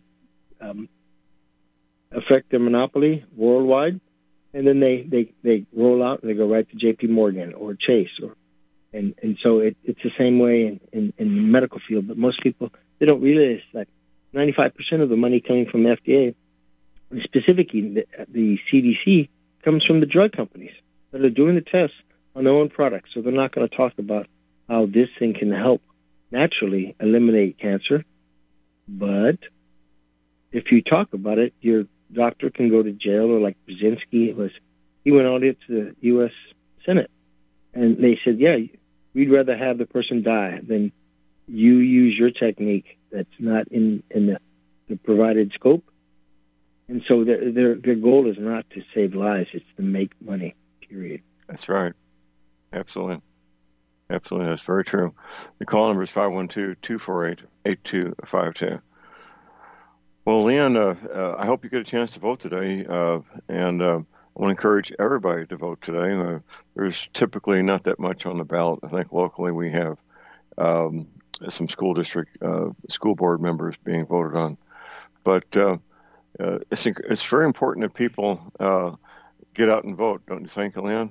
affect their monopoly worldwide. And then they roll out and they go right to J.P. Morgan or Chase, and so it's the same way in the medical field. But most people, they don't realize that 95% of the money coming from the FDA, specifically the CDC, comes from the drug companies that are doing the tests on their own products. So they're not going to talk about how this thing can help naturally eliminate cancer. But if you talk about it, your doctor can go to jail, or like Brzezinski he went out to the U.S. Senate, and they said, yeah, we'd rather have the person die than you use your technique that's not in the provided scope. And so their goal is not to save lives, it's to make money, period. That's right. Absolutely. That's very true. The call number is 512-248-8252. Well, Leon, I hope you get a chance to vote today, and I want to encourage everybody to vote today. There's typically not that much on the ballot. I think locally we have some school district, school board members being voted on. But it's very important that people get out and vote, don't you think, Leon?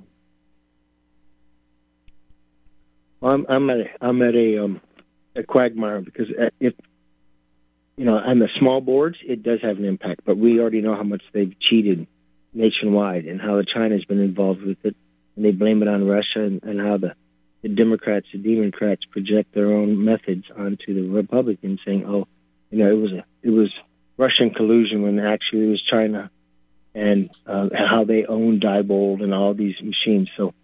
Well, I'm at a quagmire, because if on the small boards, it does have an impact, but we already know how much they've cheated nationwide and how China's been involved with it, and they blame it on Russia, and how the Democrats, the Democrats project their own methods onto the Republicans, saying, it was Russian collusion when actually it was China, and how they own Diebold and all these machines. So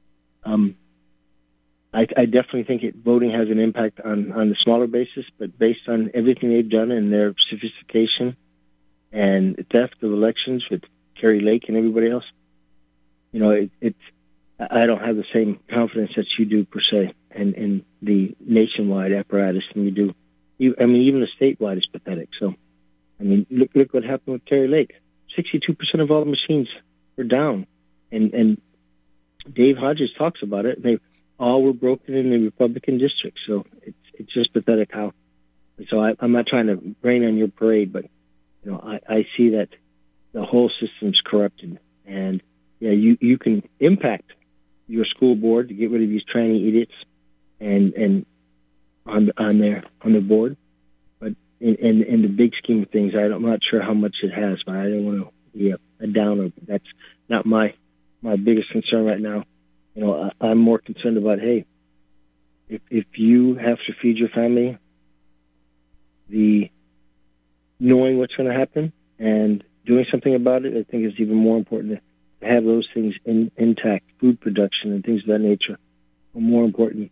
I definitely think voting has an impact on the smaller basis, but based on everything they've done and their sophistication and theft of elections with Kerry Lake and everybody else, I don't have the same confidence that you do per se, in the nationwide apparatus than you do. Even the statewide is pathetic. So, look what happened with Terry Lake. 62% of all the machines were down, and Dave Hodges talks about it. They all were broken in the Republican district. So it's just pathetic how. So I'm not trying to rain on your parade, but I see that the whole system's corrupted, and you can impact your school board to get rid of these tranny idiots, and on the board, but in the big scheme of things, I'm not sure how much it has. But I don't want to be a downer. That's not my biggest concern right now. I'm more concerned about, hey, if you have to feed your family, the knowing what's going to happen and doing something about it, I think is even more important to have those things intact. Food production and things of that nature are more important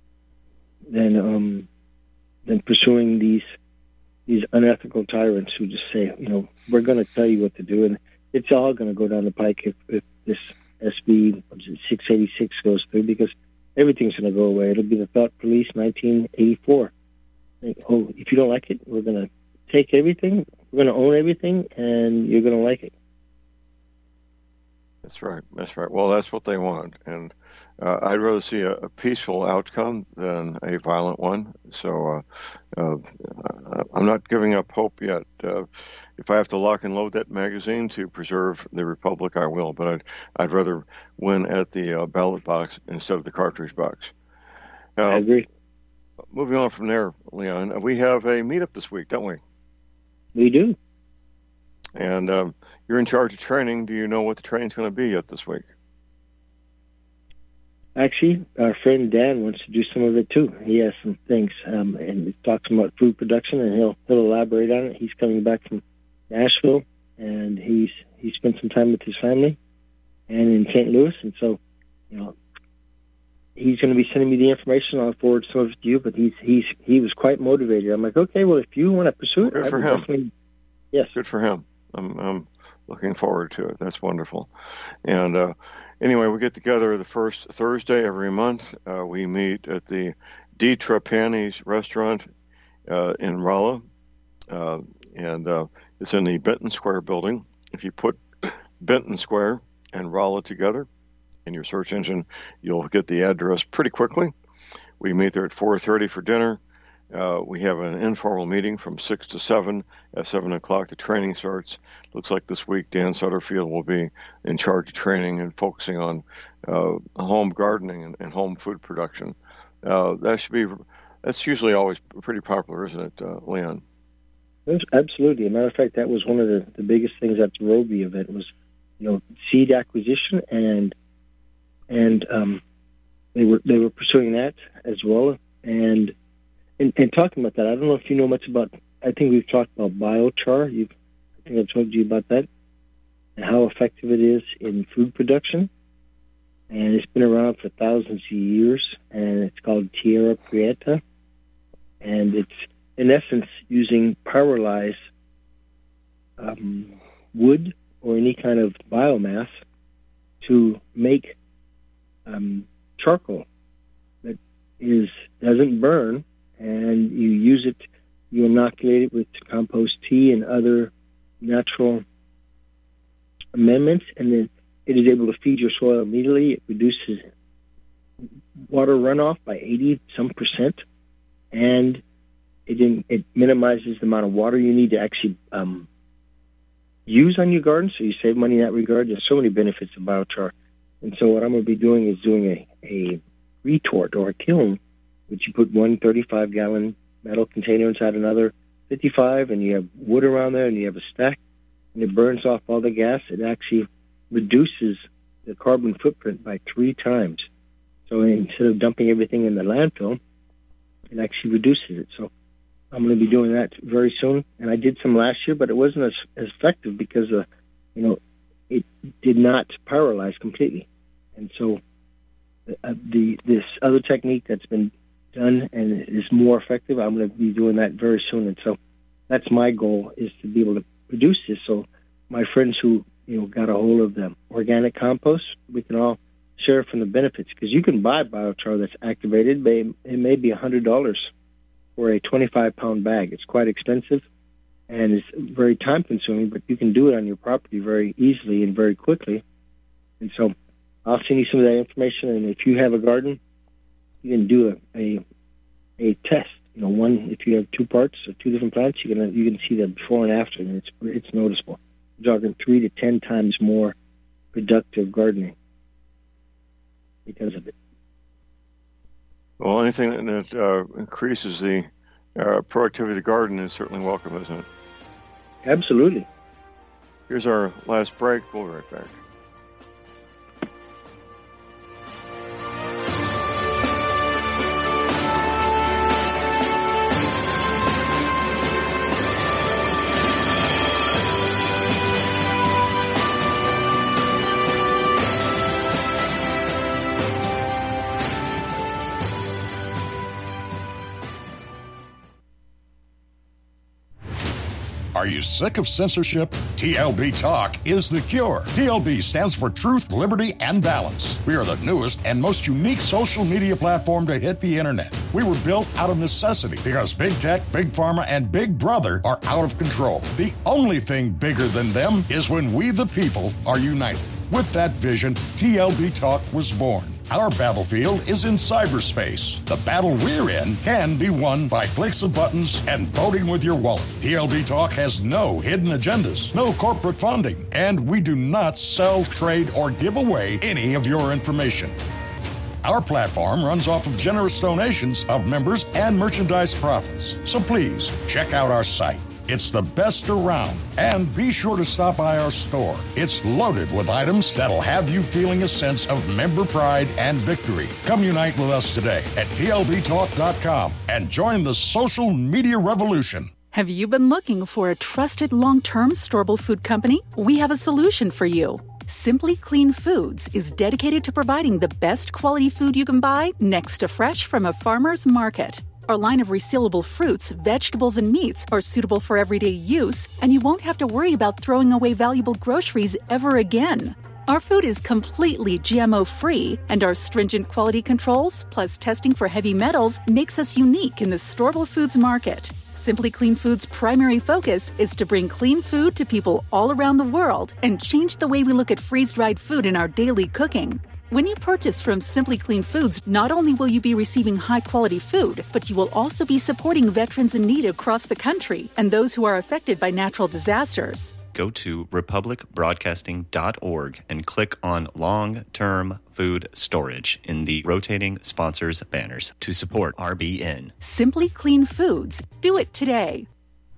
than pursuing these unethical tyrants who just say, we're going to tell you what to do, and it's all going to go down the pike if this SB 686 goes through, because everything's going to go away. It'll be the thought police 1984. Oh, if you don't like it, we're going to take everything, we're going to own everything, and you're going to like it. That's right. Well, that's what they want, and I'd rather see a peaceful outcome than a violent one. So I'm not giving up hope yet. If I have to lock and load that magazine to preserve the Republic, I will. But I'd rather win at the ballot box instead of the cartridge box. I agree. Moving on from there, Leon, we have a meetup this week, don't we? We do. And you're in charge of training. Do you know what the training's going to be yet this week? Actually, our friend Dan wants to do some of it too. He has some things, and he talks about food production, and he'll elaborate on it. He's coming back from Nashville, and he spent some time with his family, and in St. Louis, and so he's going to be sending me the information. I'll forward some of it to you. But he was quite motivated. I'm like, okay, well, if you want to pursue it, good for him. Yes, good for him. I'm looking forward to it. That's wonderful. And anyway, we get together the first Thursday every month. We meet at the Di Trapani's restaurant in Rolla, and it's in the Benton Square building. If you put Benton Square and Rolla together in your search engine, you'll get the address pretty quickly. We meet there at 4:30 for dinner. We have an informal meeting from 6 to 7. At 7 o'clock, the training starts. Looks like this week Dan Sutterfield will be in charge of training and focusing on home gardening and home food production. That's usually always pretty popular, isn't it, Leon? Absolutely. As a matter of fact, that was one of the biggest things at the Roby event was, seed acquisition, and they were pursuing that as well. And talking about that, I don't know if you know much about. I think we've talked about biochar. I think I've told you about that and how effective it is in food production. And it's been around for thousands of years, and it's called Tierra Prieta. And it's, in essence, using pyrolyzed wood or any kind of biomass to make charcoal that doesn't burn, and you use it, you inoculate it with compost tea and other natural amendments, and then it is able to feed your soil immediately. It reduces water runoff by 80% and it minimizes the amount of water you need to actually use on your garden, so you save money in that regard. There's so many benefits of biochar. And so what I'm going to be doing is doing a retort or a kiln, which you put one 35-gallon metal container inside another 55, and you have wood around there, and you have a stack, and it burns off all the gas. It actually reduces the carbon footprint by 3 times. So instead of dumping everything in the landfill, it actually reduces it. So I'm going to be doing that very soon. And I did some last year, but it wasn't as effective because, it did not pyrolyze completely. And so this other technique that's been done and is more effective, I'm going to be doing that very soon. And so that's my goal, is to be able to produce this. So my friends who, got a hold of the organic compost, we can all share from the benefits, because you can buy biochar that's activated, but it may be $100 for a 25-pound bag. It's quite expensive, and it's very time-consuming, but you can do it on your property very easily and very quickly. And so I'll send you some of that information, and if you have a garden, you can do a test. You know, one, if you have 2 parts or 2 different plants, you can see the before and after, and it's noticeable. You're talking 3 to 10 times more productive gardening because of it. Well, anything that increases the productivity of the garden is certainly welcome, isn't it? Absolutely. Here's our last break. We'll be right back. Are you sick of censorship? TLB Talk is the cure. TLB stands for Truth, Liberty, and Balance. We are the newest and most unique social media platform to hit the internet. We were built out of necessity because Big Tech, Big Pharma, and Big Brother are out of control. The only thing bigger than them is when we, the people, are united. With that vision, TLB Talk was born. Our battlefield is in cyberspace. The battle we're in can be won by clicks of buttons and voting with your wallet. TLB Talk has no hidden agendas, no corporate funding, and we do not sell, trade, or give away any of your information. Our platform runs off of generous donations of members and merchandise profits. So please, check out our site. It's the best around. And be sure to stop by our store. It's loaded with items that'll have you feeling a sense of member pride and victory. Come unite with us today at TLBTalk.com and join the social media revolution. Have you been looking for a trusted long-term storable food company? We have a solution for you. Simply Clean Foods is dedicated to providing the best quality food you can buy next to fresh from a farmer's market. Our line of resealable fruits, vegetables, and meats are suitable for everyday use, and you won't have to worry about throwing away valuable groceries ever again. Our food is completely GMO-free, and our stringent quality controls, plus testing for heavy metals, makes us unique in the storable foods market. Simply Clean Foods' primary focus is to bring clean food to people all around the world and change the way we look at freeze-dried food in our daily cooking. When you purchase from Simply Clean Foods, not only will you be receiving high-quality food, but you will also be supporting veterans in need across the country and those who are affected by natural disasters. Go to republicbroadcasting.org and click on long-term food storage in the rotating sponsors banners to support RBN. Simply Clean Foods. Do it today.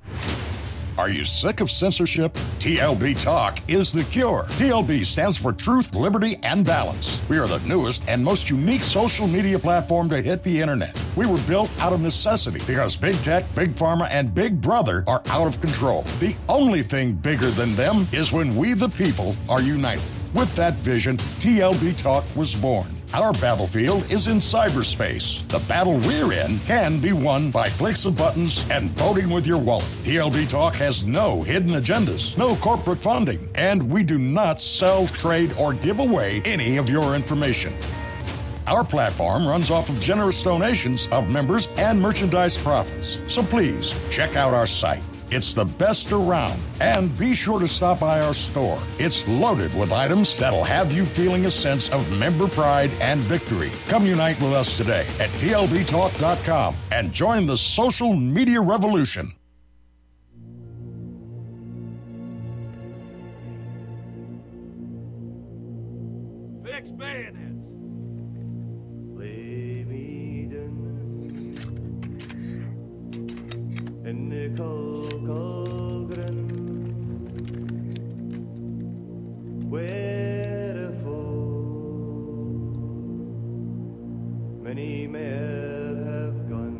Are you sick of censorship? TLB Talk is the cure. TLB stands for Truth, Liberty, and Balance. We are the newest and most unique social media platform to hit the internet. We were built out of necessity because Big Tech, Big Pharma, and Big Brother are out of control. The only thing bigger than them is when we, the people, are united. With that vision, TLB Talk was born. Our battlefield is in cyberspace. The battle we're in can be won by clicks of buttons and voting with your wallet. TLB Talk has no hidden agendas, no corporate funding, and we do not sell, trade, or give away any of your information. Our platform runs off of generous donations of members and merchandise profits. So please, check out our site. It's the best around. And be sure to stop by our store. It's loaded with items that'll have you feeling a sense of member pride and victory. Come unite with us today at TLBTalk.com and join the social media revolution. Fix bayonets. Lay me down in the Colgren, wherefore many men have gone.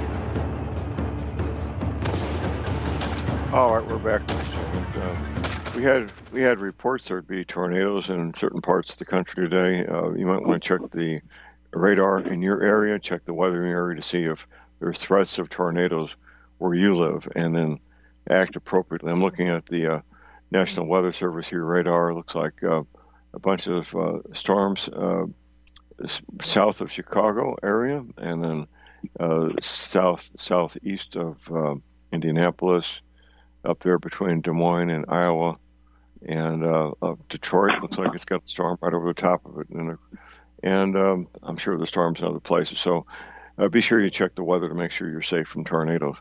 All right, we're back. And, We had reports there'd be tornadoes in certain parts of the country today. You might want to check the radar in your area, check the weather in your area to see if there's threats of tornadoes where you live, and then act appropriately. I'm looking at the National Weather Service here radar. It looks like a bunch of storms south of Chicago area, and then southeast of Indianapolis, up there between Des Moines and Iowa, and Detroit. Looks like it's got the storm right over the top of it, and I'm sure the storm's in other places. So be sure you check the weather to make sure you're safe from tornadoes.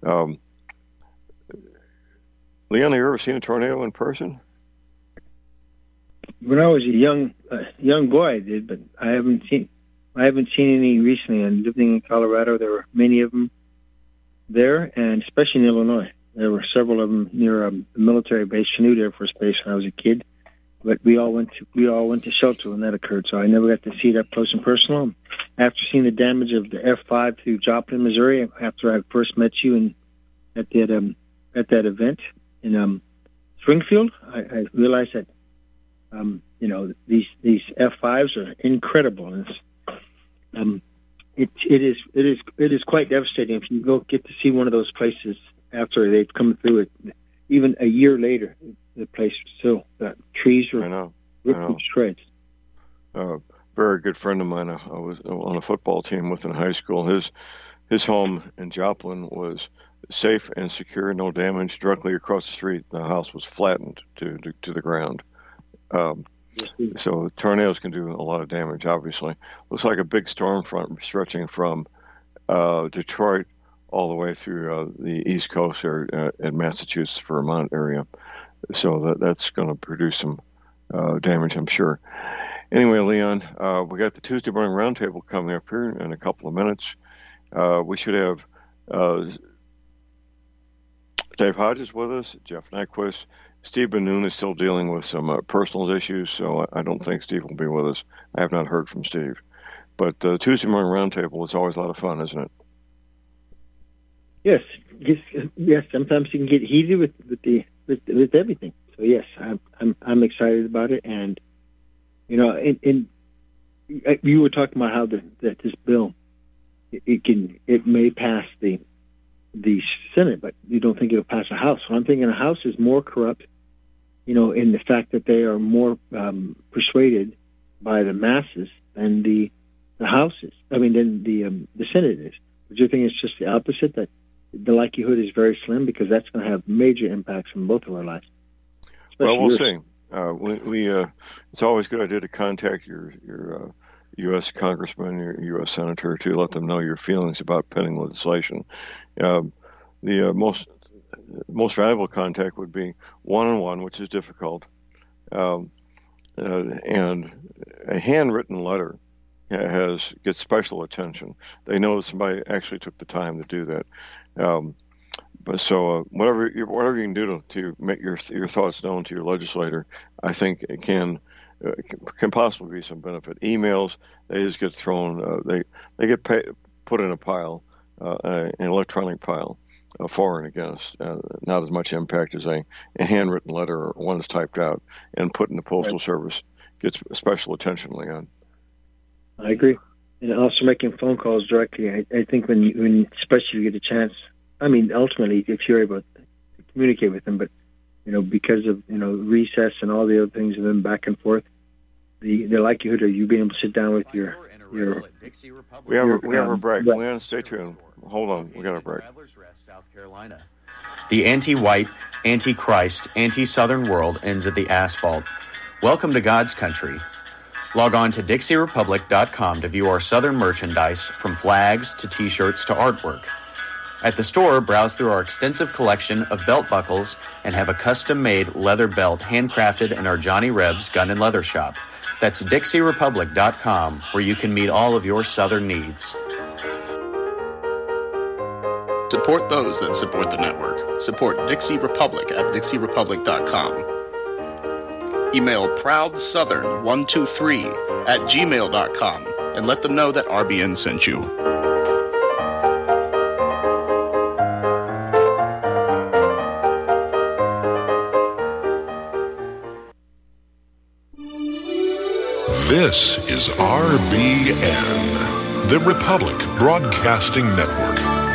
Leon, have you ever seen a tornado in person? When I was a young boy, I did, but I haven't seen any recently. And living in Colorado, there were many of them there, and especially in Illinois. There were several of them near a military base, Chanute Air Force Base, when I was a kid. But we all went to shelter when that occurred, so I never got to see it up close and personal. After seeing the damage of the F5 through Joplin, Missouri, after I first met you at that event in Springfield, I realized that these F5s are incredible, and it is quite devastating if you go get to see one of those places after they've come through it. Even a year later, the place still got trees were ripped to shreds. Very good friend of mine, I was on a football team with in high school. His home in Joplin was safe and secure, no damage. Directly across the street, the house was flattened to the ground. So tornadoes can do a lot of damage, obviously. Looks like a big storm front stretching from Detroit all the way through the East Coast or in Massachusetts, Vermont area. So that's going to produce some damage, I'm sure. Anyway, Leon, we got the Tuesday morning roundtable coming up here in a couple of minutes. We should have Dave Hodges with us, Jeff Nyquist. Steve Ben-Nun is still dealing with some personal issues, so I don't think Steve will be with us. I have not heard from Steve. But Tuesday morning roundtable is always a lot of fun, isn't it? Yes. Sometimes you can get heated with everything. So yes, I'm excited about it, and you were talking about how that this bill it may pass the Senate, but you don't think it'll pass the House. So I'm thinking the House is more corrupt, in the fact that they are more persuaded by the masses than the House is. Than the Senate is. But you think it's just the opposite, that the likelihood is very slim, because that's going to have major impacts on both of our lives. Well, we'll see. It's always a good idea to contact your U.S. congressman, your U.S. senator, to let them know your feelings about pending legislation. The most valuable contact would be one-on-one, which is difficult, and a handwritten letter gets special attention. They know that somebody actually took the time to do that. But whatever you can do to make your thoughts known to your legislator, I think it can possibly be some benefit. Emails, they just get thrown. They get put in a pile, an electronic pile, for and against. Not as much impact as a handwritten letter or one that's typed out and put in the postal service gets special attention, Leon. I agree. And also making phone calls directly. I think when especially you get a chance. Ultimately, if you're able to communicate with them, but because of recess and all the other things, and then back and forth, the likelihood of you being able to sit down with your we have a break. Leon, stay tuned. Hold on, we got a break. South Carolina. The anti-white, anti-Christ, anti-Southern world ends at the asphalt. Welcome to God's country. Log on to DixieRepublic.com to view our Southern merchandise, from flags to T-shirts to artwork. At the store, browse through our extensive collection of belt buckles and have a custom-made leather belt handcrafted in our Johnny Rebs Gun and Leather Shop. That's DixieRepublic.com, where you can meet all of your Southern needs. Support those that support the network. Support Dixie Republic at DixieRepublic.com. Email ProudSouthern123@gmail.com and let them know that RBN sent you. This is RBN, the Republic Broadcasting Network.